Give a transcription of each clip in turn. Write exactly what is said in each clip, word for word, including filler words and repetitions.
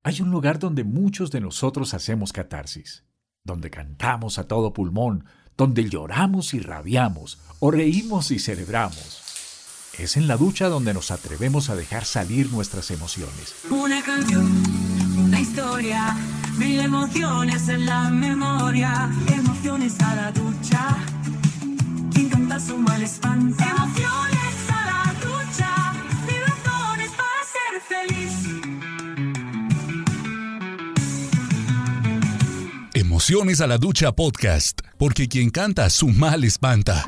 Hay un lugar donde muchos de nosotros hacemos catarsis, donde cantamos a todo pulmón, donde lloramos y rabiamos, o reímos y celebramos. Es en la ducha donde nos atrevemos a dejar salir nuestras emociones. Una canción, una historia, mil emociones en la memoria. Emociones a la ducha, quien canta su mal espanta. Emociones a la ducha, mil razones para ser feliz. Emociones a la ducha podcast, porque quien canta su mal espanta.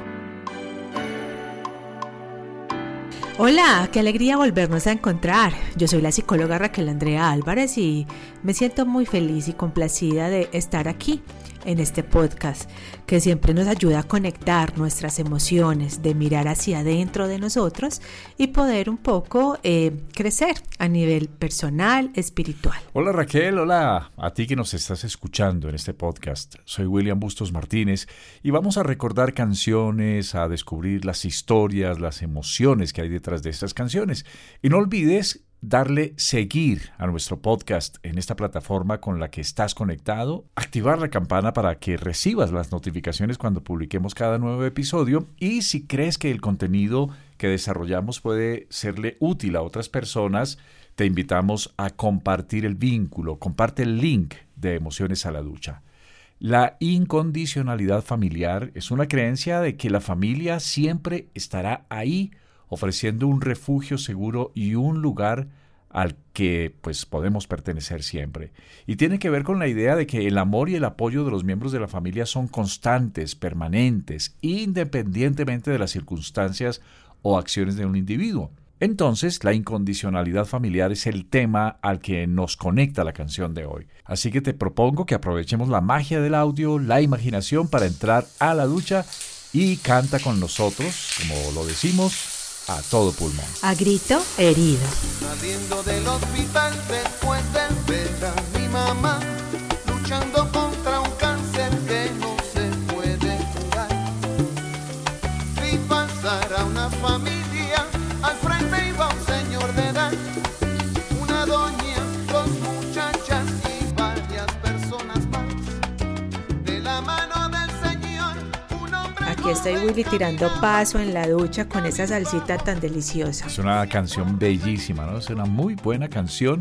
Hola, qué alegría volvernos a encontrar. Yo soy la psicóloga Raquel Andrea Álvarez y me siento muy feliz y complacida de estar aquí en este podcast que siempre nos ayuda a conectar nuestras emociones, de mirar hacia adentro de nosotros y poder un poco eh, crecer a nivel personal, espiritual. Hola Raquel, hola a ti que nos estás escuchando en este podcast. Soy William Bustos Martínez y vamos a recordar canciones, a descubrir las historias, las emociones que hay detrás de estas canciones. Y no olvides darle seguir a nuestro podcast en esta plataforma con la que estás conectado, activar la campana para que recibas las notificaciones cuando publiquemos cada nuevo episodio y si crees que el contenido que desarrollamos puede serle útil a otras personas, te invitamos a compartir el vínculo, comparte el link de Emociones a la Ducha. La incondicionalidad familiar es una creencia de que la familia siempre estará ahí ofreciendo un refugio seguro y un lugar al que pues podemos pertenecer siempre. Y tiene que ver con la idea de que el amor y el apoyo de los miembros de la familia son constantes, permanentes, independientemente de las circunstancias o acciones de un individuo. Entonces, la incondicionalidad familiar es el tema al que nos conecta la canción de hoy. Así que te propongo que aprovechemos la magia del audio, la imaginación para entrar a la ducha y canta con nosotros, como lo decimos, a todo pulmón. A grito herido. Saliendo del hospital después de ver a mi mamá luchando contra un cáncer que no se puede curar. Vi pasar a una familia, al frente iba un señor de edad, una doña, dos muchachas y varias personas más. De la mano del Señor, un hombre. Aquí estoy, Willy, tirando paso en la ducha con esa salsita tan deliciosa. Es una canción bellísima, ¿no? Es una muy buena canción.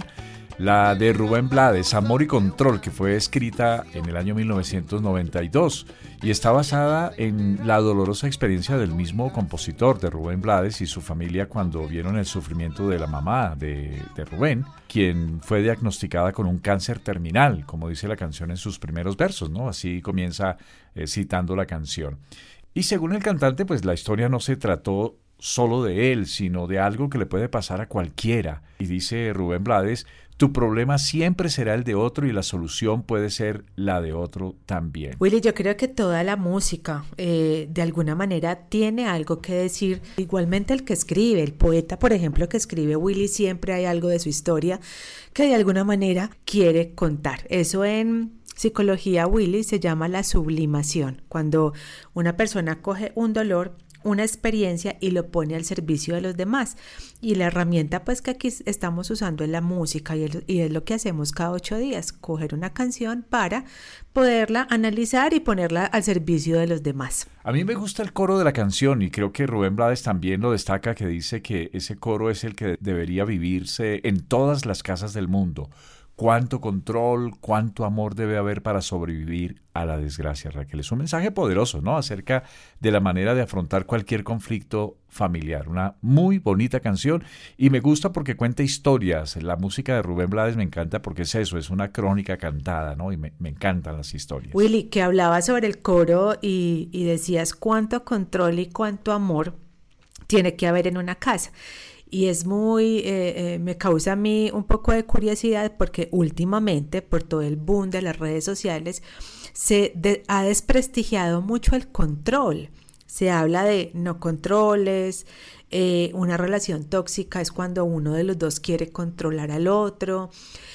La de Rubén Blades, Amor y Control, que fue escrita en el año mil novecientos noventa y dos y está basada en la dolorosa experiencia del mismo compositor de Rubén Blades y su familia cuando vieron el sufrimiento de la mamá de, de Rubén, quien fue diagnosticada con un cáncer terminal, como dice la canción en sus primeros versos, ¿no? Así comienza eh, citando la canción. Y según el cantante, pues la historia no se trató solo de él, sino de algo que le puede pasar a cualquiera. Y dice Rubén Blades, tu problema siempre será el de otro y la solución puede ser la de otro también. Willy, yo creo que toda la música eh, de alguna manera tiene algo que decir. Igualmente el que escribe, el poeta, por ejemplo, que escribe Willy, siempre hay algo de su historia que de alguna manera quiere contar. Eso en psicología, Willy, se llama la sublimación. Cuando una persona coge un dolor, una experiencia y lo pone al servicio de los demás. Y la herramienta pues que aquí estamos usando es la música y, el, y es lo que hacemos cada ocho días, coger una canción para poderla analizar y ponerla al servicio de los demás. A mí me gusta el coro de la canción y creo que Rubén Blades también lo destaca, que dice que ese coro es el que debería vivirse en todas las casas del mundo. Cuánto control, cuánto amor debe haber para sobrevivir a la desgracia, Raquel. Es un mensaje poderoso, ¿no? Acerca de la manera de afrontar cualquier conflicto familiar. Una muy bonita canción y me gusta porque cuenta historias. La música de Rubén Blades me encanta porque es eso, es una crónica cantada, ¿no? Y me, me encantan las historias. Willy, que hablaba sobre el coro y, y decías cuánto control y cuánto amor tiene que haber en una casa. Y es muy, eh, eh, me causa a mí un poco de curiosidad porque últimamente, por todo el boom de las redes sociales, se de, ha desprestigiado mucho el control. Se habla de no controles, eh, una relación tóxica es cuando uno de los dos quiere controlar al otro.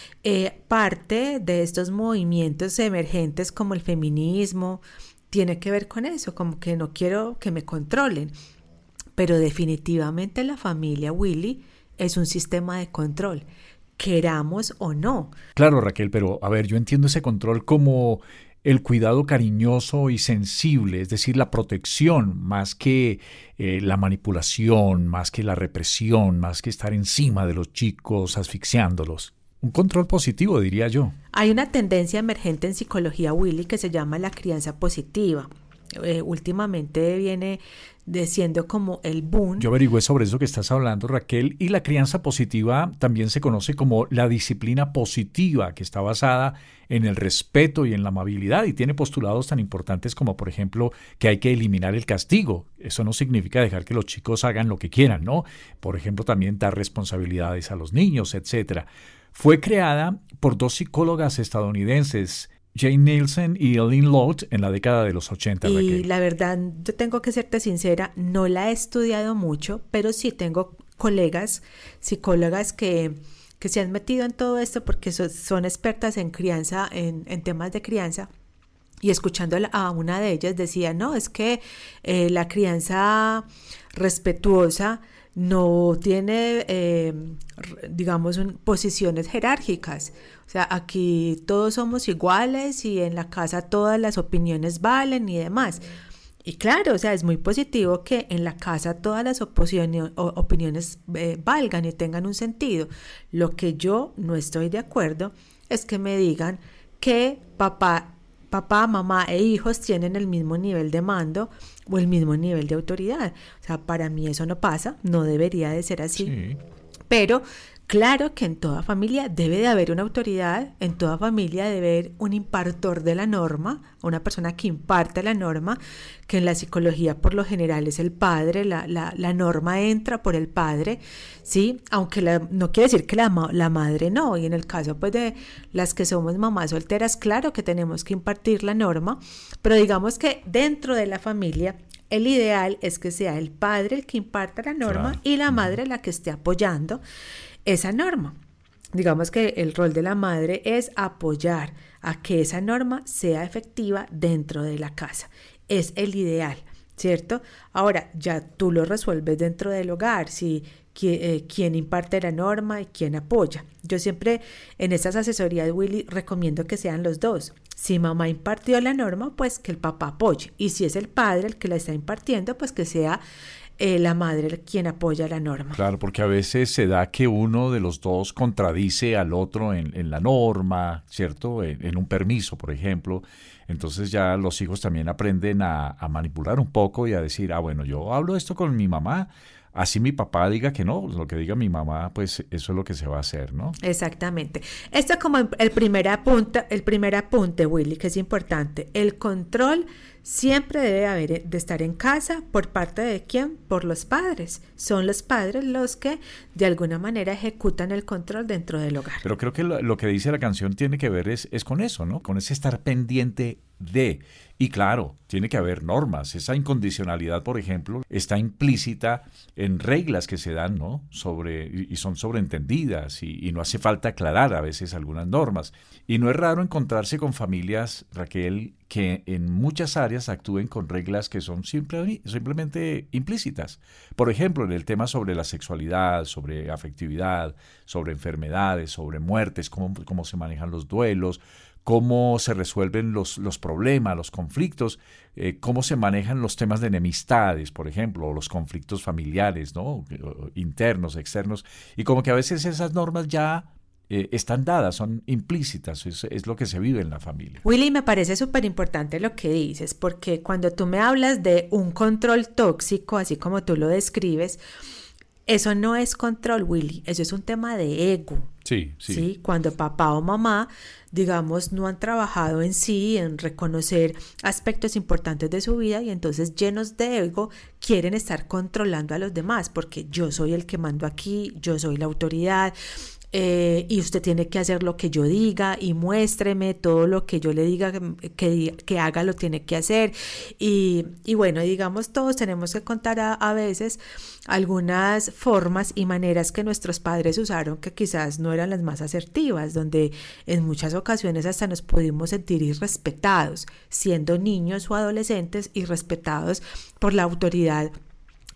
Eh, parte de estos movimientos emergentes como el feminismo tiene que ver con eso, como que no quiero que me controlen. Pero definitivamente la familia, Willy, es un sistema de control. queramos o no. Claro, Raquel, pero a ver, yo entiendo ese control como el cuidado cariñoso y sensible, es decir, la protección, más que eh, la manipulación, más que la represión, más que estar encima de los chicos, asfixiándolos. Un control positivo, diría yo. Hay una tendencia emergente en psicología, Willy, que se llama la crianza positiva. Eh, últimamente viene de siendo como el boom. Yo averigüé sobre eso que estás hablando, Raquel, y la crianza positiva también se conoce como la disciplina positiva, que está basada en el respeto y en la amabilidad, y tiene postulados tan importantes como, por ejemplo, que hay que eliminar el castigo. Eso no significa dejar que los chicos hagan lo que quieran, ¿no? Por ejemplo, también dar responsabilidades a los niños, etcétera. Fue creada por dos psicólogas estadounidenses, Jane Nielsen y Eileen Lott, en la década de los ochenta. Y Raquel. la verdad, yo tengo que serte sincera, no la he estudiado mucho, pero sí tengo colegas, psicólogas que, que se han metido en todo esto porque so, son expertas en crianza, en, en temas de crianza. Y escuchando a una de ellas decía, no, es que eh, la crianza respetuosa no tiene, eh, digamos, un, posiciones jerárquicas. O sea, aquí todos somos iguales y en la casa todas las opiniones valen y demás. Y claro, o sea, es muy positivo que en la casa todas las oposiciones, o, opiniones eh, valgan y tengan un sentido. Lo que yo no estoy de acuerdo es que me digan que papá, papá, mamá e hijos tienen el mismo nivel de mando o el mismo nivel de autoridad. O sea, para mí eso no pasa, no debería de ser así. Sí. Pero claro que en toda familia debe de haber una autoridad, en toda familia debe haber un impartor de la norma, una persona que imparte la norma, que en la psicología por lo general es el padre, la, la, la norma entra por el padre, ¿sí? Aunque la, no quiere decir que la, la madre no, y en el caso pues de las que somos mamás solteras, claro que tenemos que impartir la norma, pero digamos que dentro de la familia el ideal es que sea el padre el que imparta la norma, claro, y la madre la que esté apoyando esa norma. Digamos que el rol de la madre es apoyar a que esa norma sea efectiva dentro de la casa. Es el ideal, ¿cierto? Ahora, ya tú lo resuelves dentro del hogar, si eh, quién imparte la norma y quién apoya. Yo siempre en estas asesorías, Willy, recomiendo que sean los dos. Si mamá impartió la norma, pues que el papá apoye. Y si es el padre el que la está impartiendo, pues que sea Eh, la madre quien apoya la norma. Claro, porque a veces se da que uno de los dos contradice al otro en, en la norma, ¿cierto? En, en un permiso, por ejemplo. Entonces ya los hijos también aprenden a, a manipular un poco y a decir, ah, bueno, yo hablo esto con mi mamá, así mi papá diga que no, lo que diga mi mamá, pues eso es lo que se va a hacer, ¿no? Exactamente. Esto es como el primer apunte, el primer apunte, Willy, que es importante. El control siempre debe haber de estar en casa. ¿Por parte de quién? Por los padres. Son los padres los que de alguna manera ejecutan el control dentro del hogar. Pero creo que lo, lo que dice la canción tiene que ver es, es con eso, ¿no? Con ese estar pendiente de. Y claro, tiene que haber normas. Esa incondicionalidad, por ejemplo, está implícita en reglas que se dan, ¿no? Sobre, y son sobreentendidas y, y no hace falta aclarar a veces algunas normas. Y no es raro encontrarse con familias, Raquel, que en muchas áreas actúen con reglas que son simple, simplemente implícitas. Por ejemplo, en el tema sobre la sexualidad, sobre afectividad, sobre enfermedades, sobre muertes, cómo, cómo se manejan los duelos, cómo se resuelven los, los problemas, los conflictos, eh, cómo se manejan los temas de enemistades, por ejemplo, o los conflictos familiares, ¿no? Internos, externos, y como que a veces esas normas ya eh, están dadas, son implícitas, es, es lo que se vive en la familia. Willy, me parece súper importante lo que dices, porque cuando tú me hablas de un control tóxico, así como tú lo describes, eso no es control, Willy, eso es un tema de ego. Sí, sí. ¿Sí? Cuando papá o mamá, digamos, no han trabajado en sí, en reconocer aspectos importantes de su vida y entonces llenos de ego quieren estar controlando a los demás porque yo soy el que mando aquí, yo soy la autoridad. Eh, y usted tiene que hacer lo que yo diga y muéstreme todo lo que yo le diga que, que haga, lo tiene que hacer y, y bueno, digamos, todos tenemos que contar a, a veces algunas formas y maneras que nuestros padres usaron que quizás no eran las más asertivas, donde en muchas ocasiones hasta nos pudimos sentir irrespetados siendo niños o adolescentes, irrespetados por la autoridad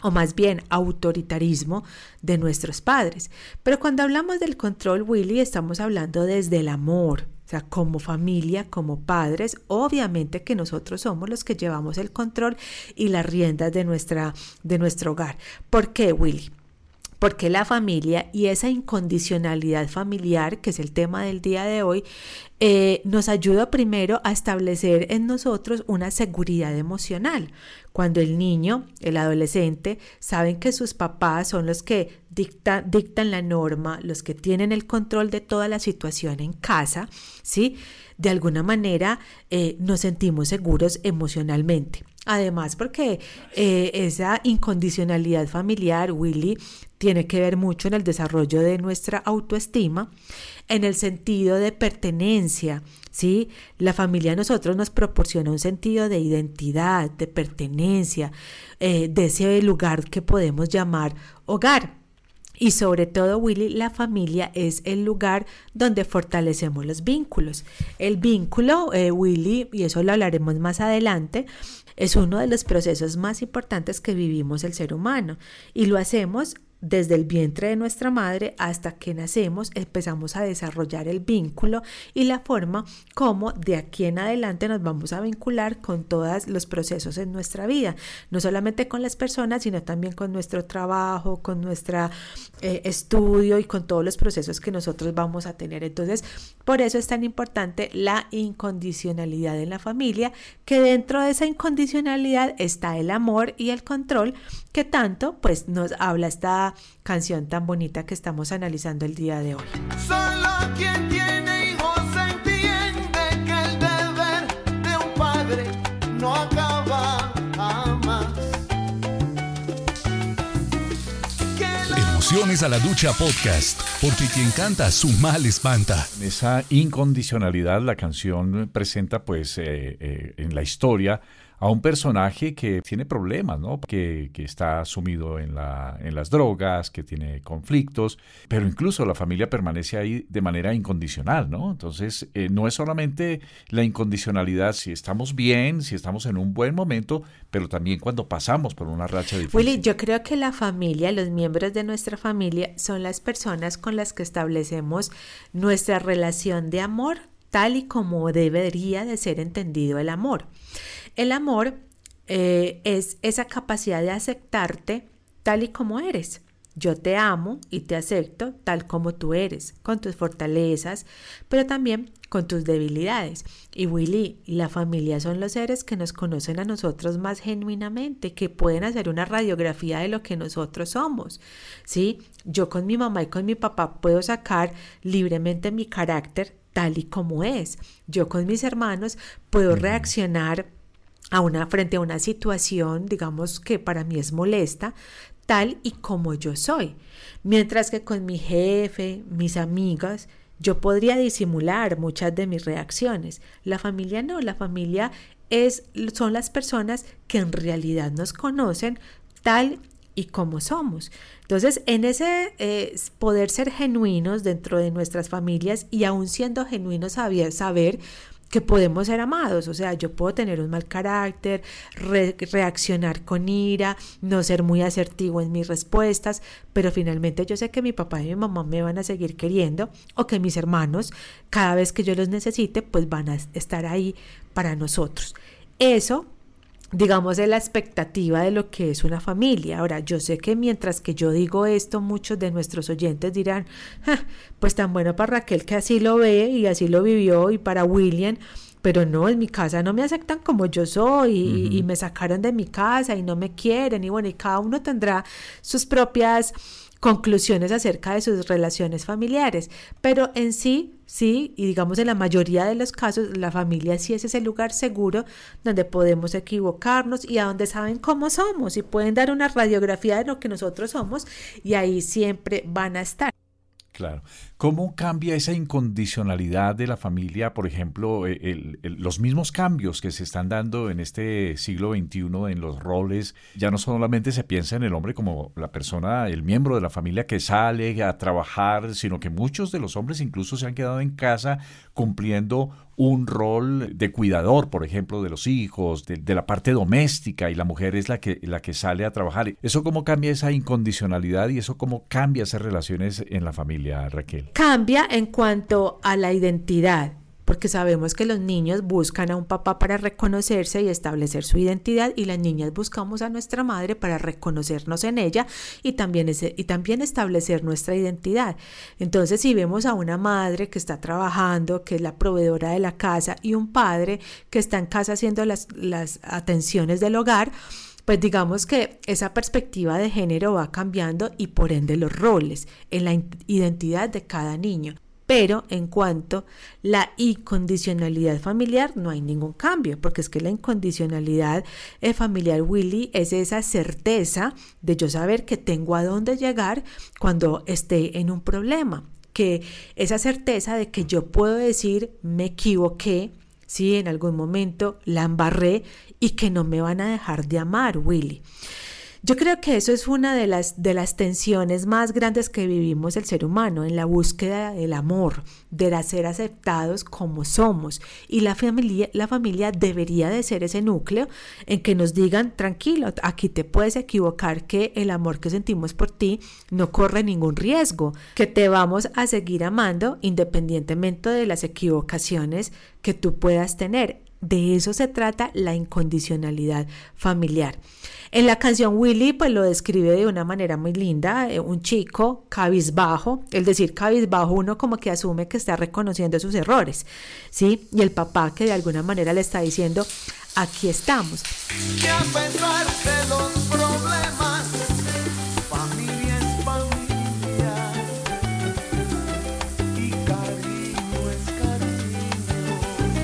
o más bien autoritarismo de nuestros padres. Pero cuando hablamos del control, Willy, estamos hablando desde el amor. O sea, como familia, como padres, obviamente que nosotros somos los que llevamos el control y las riendas de, nuestra, de nuestro hogar. ¿Por qué, Willy? Porque la familia y esa incondicionalidad familiar, que es el tema del día de hoy, eh, nos ayuda primero a establecer en nosotros una seguridad emocional. Cuando el niño, el adolescente, saben que sus papás son los que dicta, dictan la norma, los que tienen el control de toda la situación en casa, ¿sí? De alguna manera eh, nos sentimos seguros emocionalmente. Además, porque eh, esa incondicionalidad familiar, Willy, tiene que ver mucho en el desarrollo de nuestra autoestima, en el sentido de pertenencia, ¿sí? La familia a nosotros nos proporciona un sentido de identidad, de pertenencia, eh, de ese lugar que podemos llamar hogar. Y sobre todo, Willy, la familia es el lugar donde fortalecemos los vínculos. El vínculo, eh, Willy, y eso lo hablaremos más adelante, es uno de los procesos más importantes que vivimos el ser humano. Y lo hacemos desde el vientre de nuestra madre hasta que nacemos, empezamos a desarrollar el vínculo y la forma como de aquí en adelante nos vamos a vincular con todos los procesos en nuestra vida, no solamente con las personas, sino también con nuestro trabajo, con nuestro eh, estudio y con todos los procesos que nosotros vamos a tener. Entonces, por eso es tan importante la incondicionalidad en la familia, que dentro de esa incondicionalidad está el amor y el control, que tanto pues nos habla esta canción tan bonita que estamos analizando el día de hoy. Solo quien tiene hijos entiende que el deber de un padre no acaba jamás. Emociones a la Ducha Podcast, porque quien canta su mal espanta. Esa incondicionalidad, la canción presenta pues eh, eh, en la historia a un personaje que tiene problemas, ¿no? Que, que está sumido en, la, en las drogas, que tiene conflictos, pero incluso la familia permanece ahí de manera incondicional, ¿no? Entonces, eh, no es solamente la incondicionalidad si estamos bien, si estamos en un buen momento, pero también cuando pasamos por una racha difícil. Willy, yo creo que la familia, los miembros de nuestra familia, son las personas con las que establecemos nuestra relación de amor, tal y como debería de ser entendido el amor. El amor eh, es esa capacidad de aceptarte tal y como eres. Yo te amo y te acepto tal como tú eres, con tus fortalezas, pero también con tus debilidades. Y Willy, la familia son los seres que nos conocen a nosotros más genuinamente, que pueden hacer una radiografía de lo que nosotros somos, ¿sí? Yo con mi mamá y con mi papá puedo sacar libremente mi carácter tal y como es. Yo con mis hermanos puedo reaccionar a una, frente a una situación, digamos, que para mí es molesta, tal y como yo soy. Mientras que con mi jefe, mis amigas, yo podría disimular muchas de mis reacciones. La familia no, la familia es, son las personas que en realidad nos conocen tal y como somos. Entonces, en ese eh, poder ser genuinos dentro de nuestras familias y aún siendo genuinos saber, saber que podemos ser amados, o sea, yo puedo tener un mal carácter, re- reaccionar con ira, no ser muy asertivo en mis respuestas, pero finalmente yo sé que mi papá y mi mamá me van a seguir queriendo, o que mis hermanos, cada vez que yo los necesite, pues van a estar ahí para nosotros. Eso, digamos, es la expectativa de lo que es una familia. Ahora, yo sé que mientras que yo digo esto, muchos de nuestros oyentes dirán, pues tan bueno para Raquel que así lo ve y así lo vivió, y para William, pero no, en mi casa no me aceptan como yo soy, y, uh-huh. y me sacaron de mi casa y no me quieren, y bueno, y cada uno tendrá sus propias conclusiones acerca de sus relaciones familiares, pero en sí, sí, y digamos en la mayoría de los casos, la familia sí es ese lugar seguro donde podemos equivocarnos y a donde saben cómo somos y pueden dar una radiografía de lo que nosotros somos, y ahí siempre van a estar. Claro. ¿Cómo cambia esa incondicionalidad de la familia? Por ejemplo, el, el, los mismos cambios que se están dando en este siglo veintiuno en los roles. Ya no solamente se piensa en el hombre como la persona, el miembro de la familia que sale a trabajar, sino que muchos de los hombres incluso se han quedado en casa cumpliendo un rol de cuidador, por ejemplo, de los hijos, de, de la parte doméstica, y la mujer es la que, la que sale a trabajar. ¿Eso cómo cambia esa incondicionalidad y eso cómo cambia esas relaciones en la familia, Raquel? Cambia en cuanto a la identidad, porque sabemos que los niños buscan a un papá para reconocerse y establecer su identidad, y las niñas buscamos a nuestra madre para reconocernos en ella y también, ese, y también establecer nuestra identidad. Entonces, si vemos a una madre que está trabajando, que es la proveedora de la casa, y un padre que está en casa haciendo las, las atenciones del hogar, pues digamos que esa perspectiva de género va cambiando y por ende los roles en la identidad de cada niño. Pero en cuanto a la incondicionalidad familiar, no hay ningún cambio, porque es que la incondicionalidad eh, familiar, Willy, es esa certeza de yo saber que tengo a dónde llegar cuando esté en un problema, que esa certeza de que yo puedo decir me equivoqué, sí, en algún momento la embarré y que no me van a dejar de amar, Willy. Yo creo que eso es una de las, de las tensiones más grandes que vivimos el ser humano, en la búsqueda del amor, de ser aceptados como somos. Y la familia, la familia debería de ser ese núcleo en que nos digan, tranquilo, aquí te puedes equivocar, que el amor que sentimos por ti no corre ningún riesgo, que te vamos a seguir amando independientemente de las equivocaciones que tú puedas tener. De eso se trata la incondicionalidad familiar. En la canción Willy pues lo describe de una manera muy linda, eh, un chico cabizbajo, el decir cabizbajo uno como que asume que está reconociendo sus errores, ¿sí? Y el papá que de alguna manera le está diciendo, aquí estamos. Que a pesar de los problemas, familia es familia y cariño es cariño.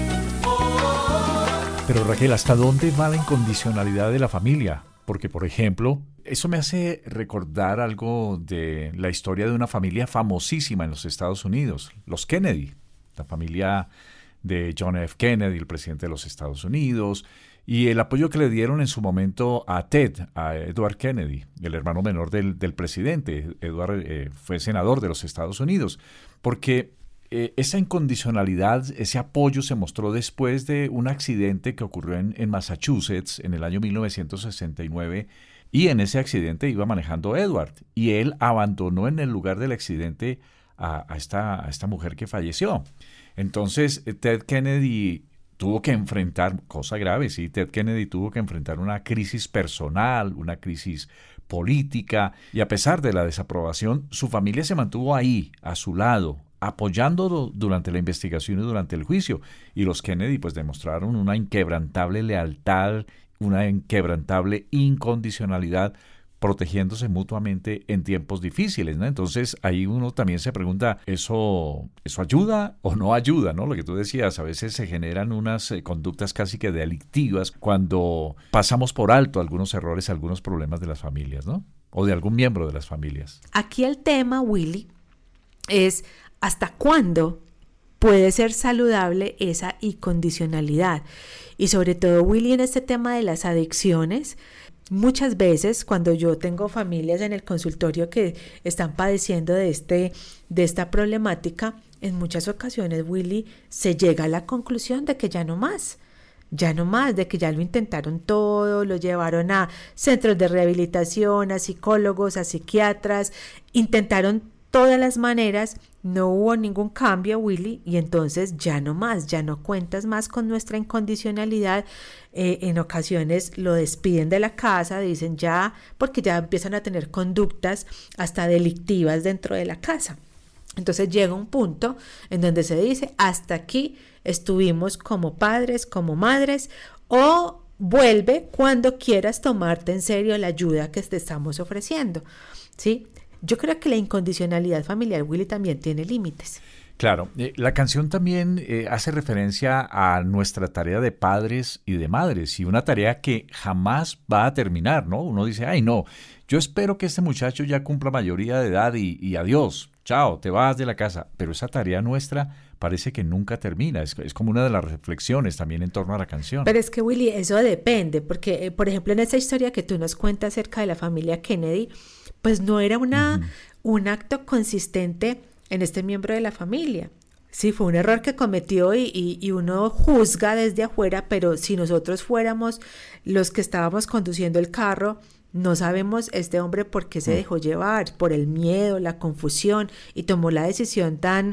Oh. Pero Raquel, ¿hasta dónde va la incondicionalidad de la familia? Porque, por ejemplo, eso me hace recordar algo de la historia de una familia famosísima en los Estados Unidos, los Kennedy, la familia de John F. Kennedy, el presidente de los Estados Unidos, y el apoyo que le dieron en su momento a Ted, a Edward Kennedy, el hermano menor del, del presidente. Edward eh, fue senador de los Estados Unidos, porque eh, esa incondicionalidad, ese apoyo se mostró después de un accidente que ocurrió en, en Massachusetts en el año mil novecientos sesenta y nueve, y en ese accidente iba manejando Edward, y él abandonó en el lugar del accidente a, a, esta, a esta mujer que falleció. Entonces, Ted Kennedy tuvo que enfrentar, cosa grave, sí, Ted Kennedy tuvo que enfrentar una crisis personal, una crisis política, y a pesar de la desaprobación, su familia se mantuvo ahí, a su lado, apoyándolo durante la investigación y durante el juicio. Y los Kennedy pues demostraron una inquebrantable lealtad, una inquebrantable incondicionalidad, protegiéndose mutuamente en tiempos difíciles, ¿no? Entonces ahí uno también se pregunta, ¿eso, eso ayuda o no ayuda, ¿no? Lo que tú decías, a veces se generan unas eh, conductas casi que delictivas cuando pasamos por alto algunos errores, algunos problemas de las familias, ¿no? O de algún miembro de las familias. Aquí el tema, Willy, es ¿hasta cuándo puede ser saludable esa incondicionalidad? Y sobre todo, Willy, en este tema de las adicciones, muchas veces cuando yo tengo familias en el consultorio que están padeciendo de, este, de esta problemática, en muchas ocasiones, Willy, se llega a la conclusión de que ya no más. Ya no más, de que ya lo intentaron todo, lo llevaron a centros de rehabilitación, a psicólogos, a psiquiatras, intentaron todas las maneras, no hubo ningún cambio, Willy, y entonces ya no más, ya no cuentas más con nuestra incondicionalidad. Eh, en ocasiones lo despiden de la casa, dicen ya, porque ya empiezan a tener conductas hasta delictivas dentro de la casa. Entonces llega un punto en donde se dice, hasta aquí estuvimos como padres, como madres, o vuelve cuando quieras tomarte en serio la ayuda que te estamos ofreciendo, ¿sí? Yo creo que la incondicionalidad familiar, Willy, también tiene límites. Claro, eh, la canción también eh, hace referencia a nuestra tarea de padres y de madres, y una tarea que jamás va a terminar, ¿no? Uno dice, ay no, yo espero que este muchacho ya cumpla mayoría de edad y, y adiós, chao, te vas de la casa. Pero esa tarea nuestra parece que nunca termina. Es, es como una de las reflexiones también en torno a la canción. Pero es que, Willy, eso depende, porque, eh, por ejemplo, en esa historia que tú nos cuentas acerca de la familia Kennedy, pues no era una, uh-huh. un acto consistente en este miembro de la familia. Sí, fue un error que cometió y, y, y uno juzga desde afuera, pero si nosotros fuéramos los que estábamos conduciendo el carro, no sabemos este hombre por qué se dejó llevar, por el miedo, la confusión, y tomó la decisión tan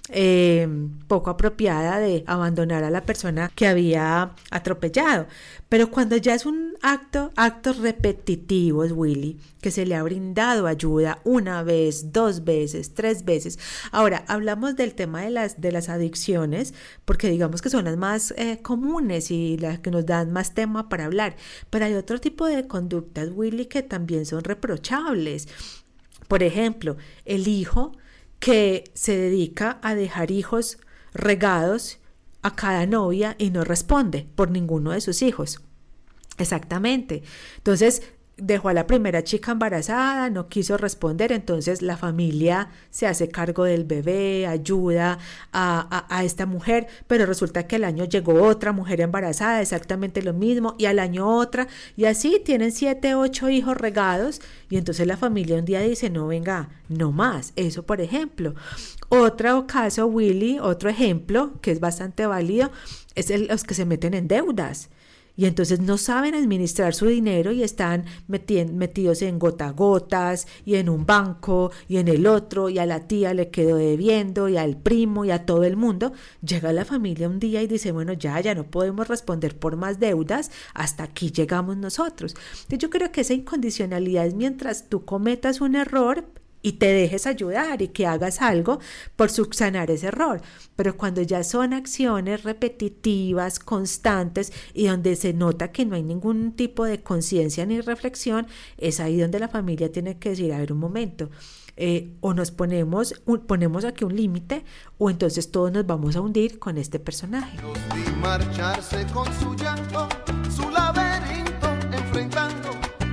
eh, poco apropiada de abandonar a la persona que había atropellado. Pero cuando ya es un acto, actos repetitivos, Willy, que se le ha brindado ayuda una vez, dos veces, tres veces. Ahora, hablamos del tema de las, de las adicciones, porque digamos que son las más eh, comunes y las que nos dan más tema para hablar. Pero hay otro tipo de conductas, Willy, que también son reprochables. Por ejemplo, el hijo que se dedica a dejar hijos regados a cada novia y no responde por ninguno de sus hijos. Exactamente. Entonces, dejó a la primera chica embarazada, no quiso responder, entonces la familia se hace cargo del bebé, ayuda a, a, a esta mujer, pero resulta que al año llegó otra mujer embarazada, exactamente lo mismo, y al año otra, y así tienen siete, ocho hijos regados, y entonces la familia un día dice, no, venga, no más. Eso, por ejemplo. Otro caso, Willy, otro ejemplo que es bastante válido, es el, los que se meten en deudas. Y entonces no saben administrar su dinero y están meti- metidos en gotagotas y en un banco y en el otro, y a la tía le quedó debiendo y al primo y a todo el mundo. Llega la familia un día y dice, bueno, ya, ya no podemos responder por más deudas, hasta aquí llegamos nosotros. Entonces yo creo que esa incondicionalidad es mientras tú cometas un error y te dejes ayudar y que hagas algo por subsanar ese error. Pero cuando ya son acciones repetitivas, constantes y donde se nota que no hay ningún tipo de conciencia ni reflexión, es ahí donde la familia tiene que decir, a ver, un momento, eh, o nos ponemos, un, ponemos aquí un límite, o entonces todos nos vamos a hundir con este personaje. Los vi marcharse con su llanto, su laberinto, enfrentando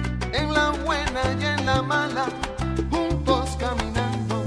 en la buena y en la mala, caminando,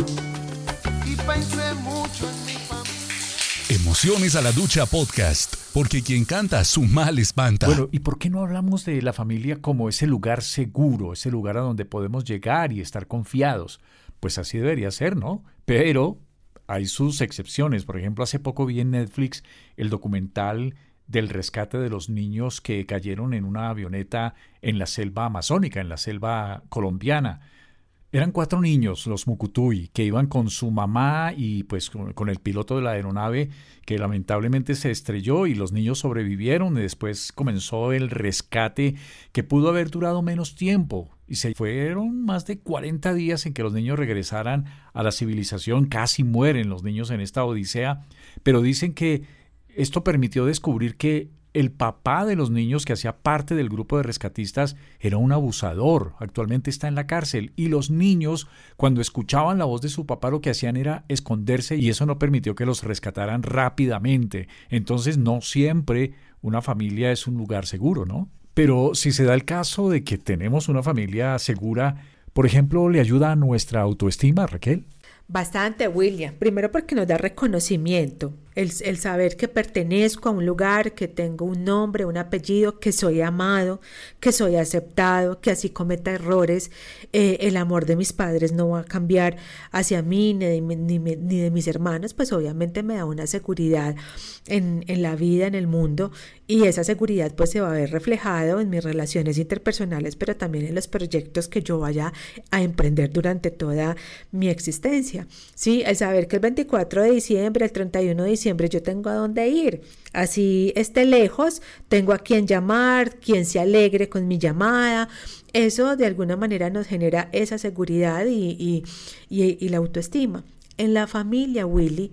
y pensé mucho en mi familia. Emociones a la Ducha Podcast, porque quien canta su mal espanta. Bueno, ¿y por qué no hablamos de la familia como ese lugar seguro, ese lugar a donde podemos llegar y estar confiados? Pues así debería ser, ¿no? Pero hay sus excepciones. Por ejemplo, hace poco vi en Netflix el documental del rescate de los niños que cayeron en una avioneta en la selva amazónica, en la selva colombiana. Eran cuatro niños, los Mucutuy, que iban con su mamá y pues con, con el piloto de la aeronave que lamentablemente se estrelló, y los niños sobrevivieron y después comenzó el rescate que pudo haber durado menos tiempo. Y se fueron más de cuarenta días en que los niños regresaran a la civilización. Casi mueren los niños en esta odisea, pero dicen que esto permitió descubrir que el papá de los niños, que hacía parte del grupo de rescatistas, era un abusador. Actualmente está en la cárcel. Y los niños, cuando escuchaban la voz de su papá, lo que hacían era esconderse, y eso no permitió que los rescataran rápidamente. Entonces, no siempre una familia es un lugar seguro, ¿no? Pero si se da el caso de que tenemos una familia segura, por ejemplo, ¿le ayuda a nuestra autoestima, Raquel? Bastante, William. Primero porque nos da reconocimiento, el, el saber que pertenezco a un lugar, que tengo un nombre, un apellido, que soy amado, que soy aceptado, que así cometa errores, eh, el amor de mis padres no va a cambiar hacia mí ni de, ni, ni de mis hermanos, pues obviamente me da una seguridad en, en la vida, en el mundo, y esa seguridad pues se va a ver reflejado en mis relaciones interpersonales, pero también en los proyectos que yo vaya a emprender durante toda mi existencia. Sí, el saber que el veinticuatro de diciembre, el treinta y uno de diciembre yo tengo a dónde ir, así esté lejos, tengo a quien llamar, quien se alegre con mi llamada. Eso de alguna manera nos genera esa seguridad y, y, y, y la autoestima. En la familia, Willy,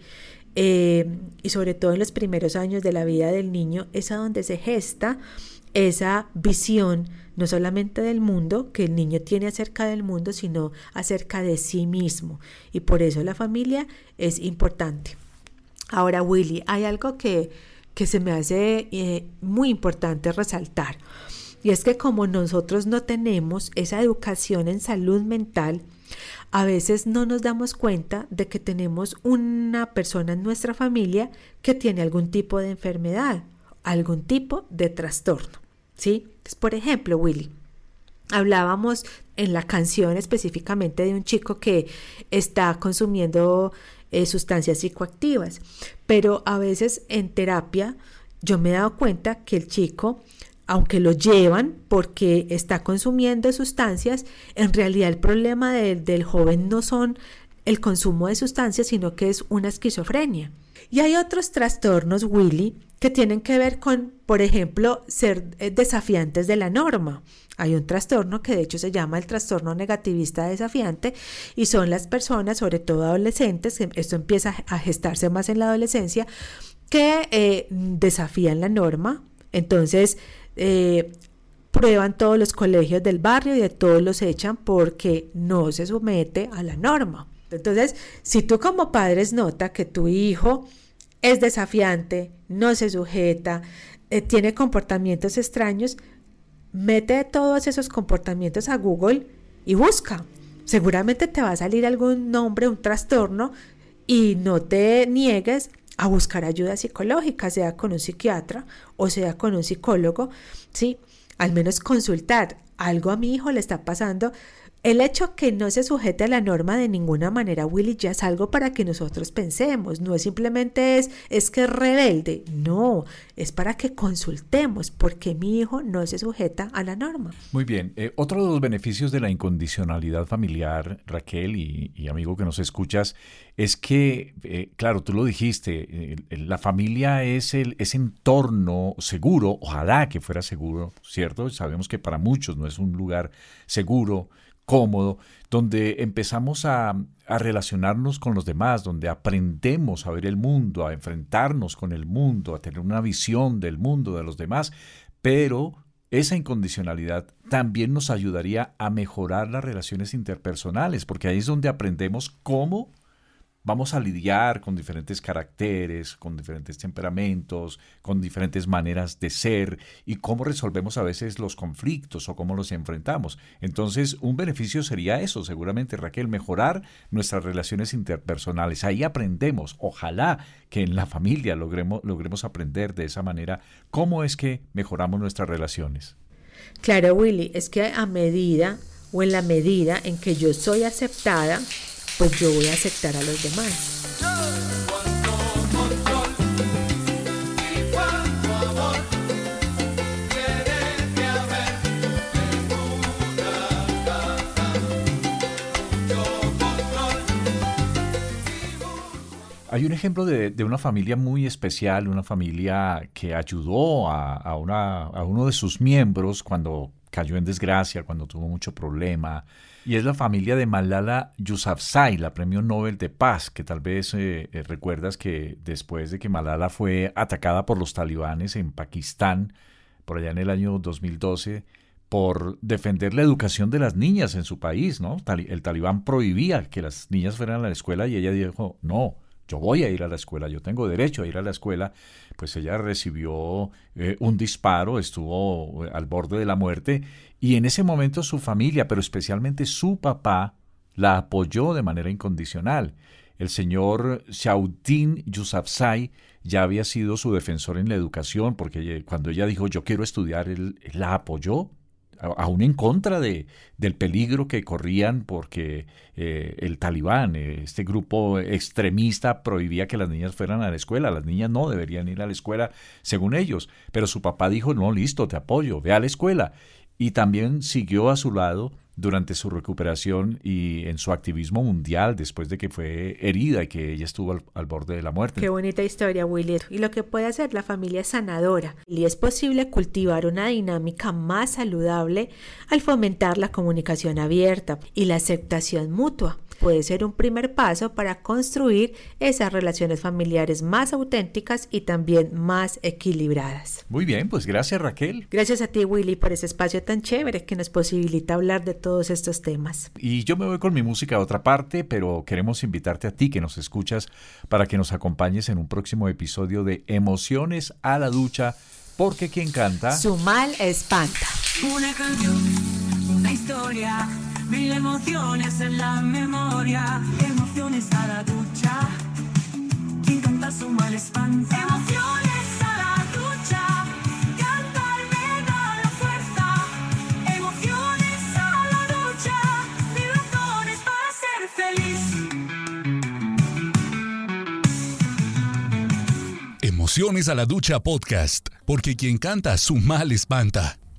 eh, y sobre todo en los primeros años de la vida del niño, es a donde se gesta esa visión, no solamente del mundo, que el niño tiene acerca del mundo, sino acerca de sí mismo. Y por eso la familia es importante. Ahora, Willy, hay algo que, que se me hace eh, muy importante resaltar. Y es que como nosotros no tenemos esa educación en salud mental, a veces no nos damos cuenta de que tenemos una persona en nuestra familia que tiene algún tipo de enfermedad, algún tipo de trastorno, ¿sí? Entonces, por ejemplo, Willy, hablábamos en la canción específicamente de un chico que está consumiendo eh, sustancias psicoactivas, pero a veces en terapia yo me he dado cuenta que el chico, aunque lo llevan porque está consumiendo sustancias, en realidad el problema de, del joven no son el consumo de sustancias, sino que es una esquizofrenia. Y hay otros trastornos, Willy, que tienen que ver con, por ejemplo, ser desafiantes de la norma. Hay un trastorno que de hecho se llama el trastorno negativista desafiante y son las personas, sobre todo adolescentes, esto empieza a gestarse más en la adolescencia, que eh, desafían la norma. Entonces, eh, prueban todos los colegios del barrio y de todos los echan porque no se somete a la norma. Entonces, si tú como padres nota que tu hijo es desafiante, no se sujeta, eh, tiene comportamientos extraños, mete todos esos comportamientos a Google y busca. Seguramente te va a salir algún nombre, un trastorno, y no te niegues a buscar ayuda psicológica, sea con un psiquiatra o sea con un psicólogo, ¿sí? Al menos consultar. Algo a mi hijo le está pasando. El hecho que no se sujete a la norma de ninguna manera, Willy, ya es algo para que nosotros pensemos. No es simplemente es, es que es rebelde. No, es para que consultemos por qué mi hijo no se sujeta a la norma. Muy bien. Eh, otro de los beneficios de la incondicionalidad familiar, Raquel y, y amigo que nos escuchas, es que, eh, claro, tú lo dijiste, eh, la familia es el ese entorno seguro, ojalá que fuera seguro, ¿cierto? Sabemos que para muchos no es un lugar seguro, cómodo, donde empezamos a, a relacionarnos con los demás, donde aprendemos a ver el mundo, a enfrentarnos con el mundo, a tener una visión del mundo de los demás, pero esa incondicionalidad también nos ayudaría a mejorar las relaciones interpersonales, porque ahí es donde aprendemos cómo vamos a lidiar con diferentes caracteres, con diferentes temperamentos, con diferentes maneras de ser y cómo resolvemos a veces los conflictos o cómo los enfrentamos. Entonces, un beneficio sería eso, seguramente, Raquel, mejorar nuestras relaciones interpersonales. Ahí aprendemos, ojalá que en la familia logremos, logremos aprender de esa manera cómo es que mejoramos nuestras relaciones. Claro, Willy, es que a medida o en la medida en que yo soy aceptada, pues yo voy a aceptar a los demás. Hay un ejemplo de, de una familia muy especial, una familia que ayudó a, a, una, a uno de sus miembros cuando cayó en desgracia, cuando tuvo mucho problema, y es la familia de Malala Yousafzai, la premio Nobel de Paz, que tal vez eh, eh, recuerdas que después de que Malala fue atacada por los talibanes en Pakistán, por allá en el año dos mil doce, por defender la educación de las niñas en su país, ¿no? El talibán prohibía que las niñas fueran a la escuela y ella dijo, no, yo voy a ir a la escuela, yo tengo derecho a ir a la escuela. Pues ella recibió eh, un disparo, estuvo al borde de la muerte y en ese momento su familia, pero especialmente su papá, la apoyó de manera incondicional. El señor Xiaotin Yousafzai ya había sido su defensor en la educación porque cuando ella dijo yo quiero estudiar, él, él la apoyó. Aún en contra de, del peligro que corrían porque eh, el talibán, eh, este grupo extremista, prohibía que las niñas fueran a la escuela. Las niñas no deberían ir a la escuela, según ellos. Pero su papá dijo, no, listo, te apoyo, ve a la escuela. Y también siguió a su lado durante su recuperación y en su activismo mundial después de que fue herida y que ella estuvo al, al borde de la muerte. Qué bonita historia, Willy. Y lo que puede hacer la familia es sanadora. Y es posible cultivar una dinámica más saludable al fomentar la comunicación abierta y la aceptación mutua. Puede ser un primer paso para construir esas relaciones familiares más auténticas y también más equilibradas. Muy bien, pues gracias, Raquel. Gracias a ti, Willy, por ese espacio tan chévere que nos posibilita hablar de todos estos temas. Y yo me voy con mi música a otra parte, pero queremos invitarte a ti que nos escuchas para que nos acompañes en un próximo episodio de Emociones a la Ducha porque quien canta su mal espanta. Una canción, una historia, mil emociones en la memoria, emociones a la ducha, quien canta su mal espanta. Emociones a la ducha, cantar me da la fuerza, emociones a la ducha, mil razones para ser feliz. Emociones a la Ducha Podcast, porque quien canta su mal espanta.